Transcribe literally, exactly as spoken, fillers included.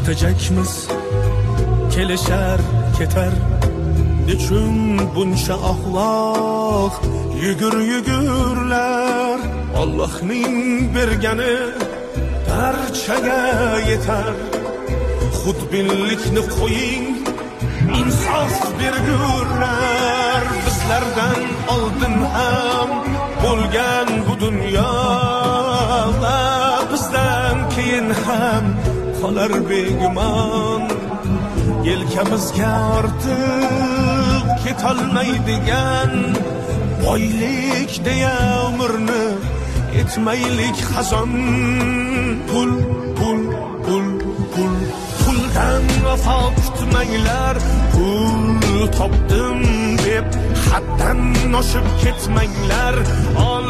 o'tacakmiz kelishar ketar nechun buncha axloq yugur yugurlar Allohning bergani barchaga yetar xudbinlikni qo'ying insof bergurlar bizlardan oldin ham bo'lgan bu dunyo bizdan keyin ham qolar begumon yelkamizga ortib ketolmaydigan boylik deya umrni etmaylik xazon pul pul pul pul puldan vafo kutmanglar pul topdim deb haddan oshib ketmanglar